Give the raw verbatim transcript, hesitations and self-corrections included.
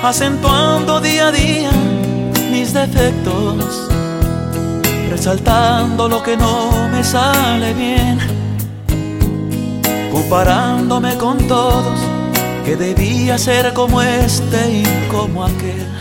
acentuando día a día mis defectos, resaltando lo que no me sale bien, comparándome con todos, que debía ser como este y como aquel.